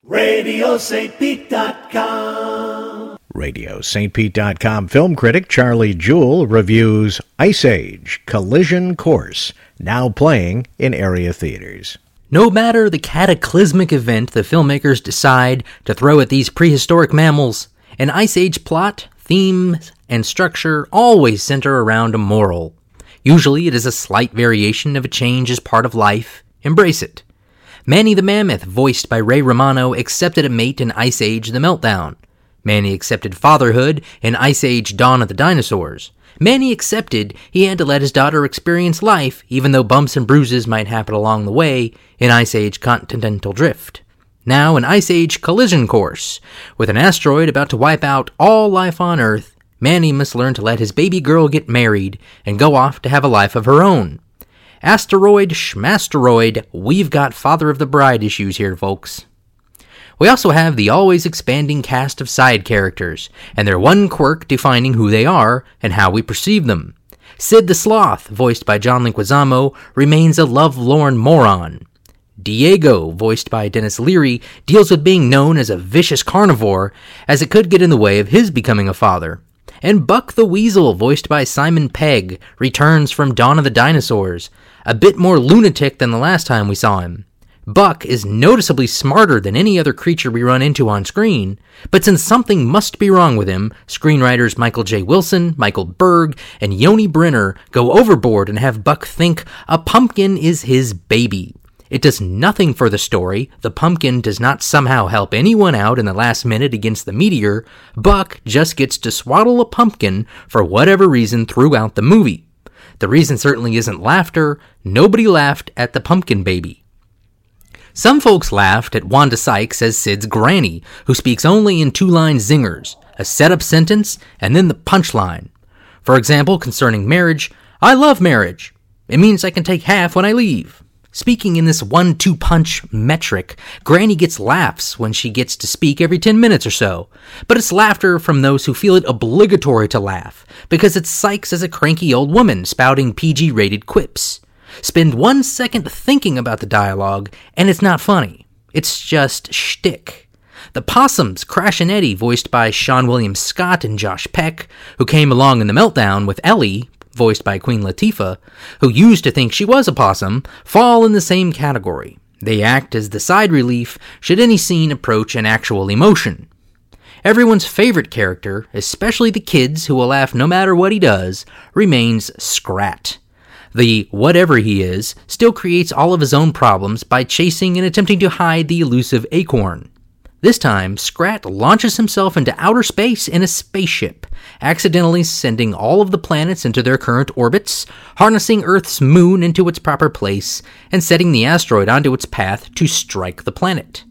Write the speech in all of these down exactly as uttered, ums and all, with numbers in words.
radio st pete dot com. radio st pete dot com film critic Charlie Jewell reviews Ice Age: Collision Course, now playing in area theaters. No matter the cataclysmic event the filmmakers decide to throw at these prehistoric mammals, an Ice Age plot, themes, and structure always center around a moral. Usually it is a slight variation of a change as part of life. Embrace it. Manny the Mammoth, voiced by Ray Romano, accepted a mate in Ice Age: The Meltdown. Manny accepted fatherhood in Ice Age: Dawn of the Dinosaurs. Manny accepted he had to let his daughter experience life, even though bumps and bruises might happen along the way, in Ice Age: Continental Drift. Now in Ice Age: Collision Course, with an asteroid about to wipe out all life on Earth, Manny must learn to let his baby girl get married and go off to have a life of her own. Asteroid schmasteroid, we've got Father of the Bride issues here, folks. We also have the always expanding cast of side characters, and their one quirk defining who they are and how we perceive them. Sid the Sloth, voiced by John Leguizamo, remains a lovelorn moron. Diego, voiced by Dennis Leary, deals with being known as a vicious carnivore, as it could get in the way of his becoming a father. And Buck the Weasel, voiced by Simon Pegg, returns from Dawn of the Dinosaurs, a bit more lunatic than the last time we saw him. Buck is noticeably smarter than any other creature we run into on screen, but since something must be wrong with him, screenwriters Michael J. Wilson, Michael Berg, and Yoni Brenner go overboard and have Buck think a pumpkin is his baby. It does nothing for the story. The pumpkin does not somehow help anyone out in the last minute against the meteor. Buck just gets to swaddle a pumpkin for whatever reason throughout the movie. The reason certainly isn't laughter. Nobody laughed at the pumpkin baby. Some folks laughed at Wanda Sykes as Sid's granny, who speaks only in two-line zingers, a set-up sentence, and then the punchline. For example, concerning marriage, I love marriage. It means I can take half when I leave. Speaking in this one-two punch metric, Granny gets laughs when she gets to speak every ten minutes or so, but it's laughter from those who feel it obligatory to laugh, because it's Sykes as a cranky old woman spouting P G-rated quips. Spend one second thinking about the dialogue, and it's not funny. It's just shtick. The Possums, Crash and Eddie, voiced by Sean William Scott and Josh Peck, who came along in The Meltdown with Ellie, voiced by Queen Latifah, who used to think she was a possum, fall in the same category. They act as the side relief should any scene approach an actual emotion. Everyone's favorite character, especially the kids who will laugh no matter what he does, remains Scrat. The whatever he is still creates all of his own problems by chasing and attempting to hide the elusive acorn. This time, Scrat launches himself into outer space in a spaceship, accidentally sending all of the planets into their current orbits, harnessing Earth's moon into its proper place, and setting the asteroid onto its path to strike the planet.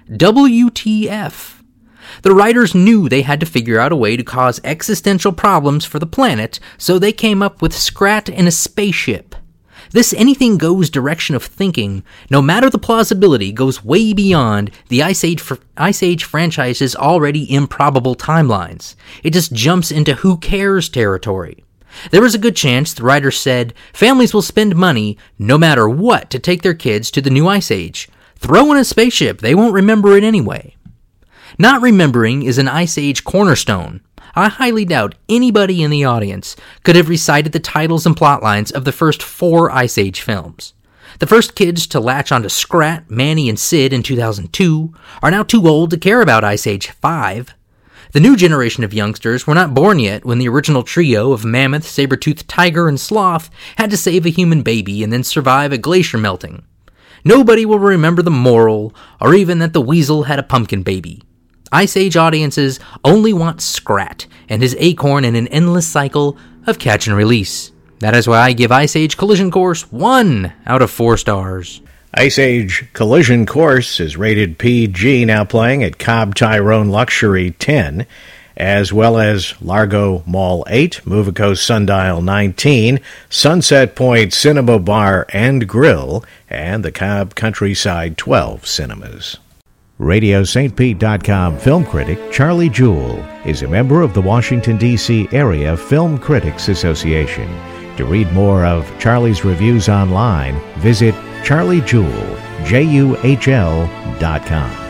W T F. The writers knew they had to figure out a way to cause existential problems for the planet, so they came up with Scrat in a spaceship. This anything-goes direction of thinking, no matter the plausibility, goes way beyond the Ice Age, fr- Ice Age franchise's already improbable timelines. It just jumps into who cares territory. There was a good chance, the writers said, families will spend money, no matter what, to take their kids to the new Ice Age. Throw in a spaceship, they won't remember it anyway. Not remembering is an Ice Age cornerstone. I highly doubt anybody in the audience could have recited the titles and plotlines of the first four Ice Age films. The first kids to latch onto Scrat, Manny, and Sid in two thousand two are now too old to care about Ice Age five. The new generation of youngsters were not born yet when the original trio of Mammoth, Saber-toothed Tiger, and Sloth had to save a human baby and then survive a glacier melting. Nobody will remember the moral, or even that the weasel had a pumpkin baby. Ice Age audiences only want Scrat and his acorn in an endless cycle of catch and release. That is why I give Ice Age Collision Course one out of four stars. Ice Age Collision Course is rated P G, now playing at Cobb Tyrone Luxury ten, as well as Largo Mall eight, Movico Sundial nineteen, Sunset Point Cinema Bar and Grill, and the Cobb Countryside twelve cinemas. radio st pete dot com film critic Charlie Jewell is a member of the Washington, D C Area Film Critics Association. To read more of Charlie's reviews online, visit charlie jewell, J U H L dot com.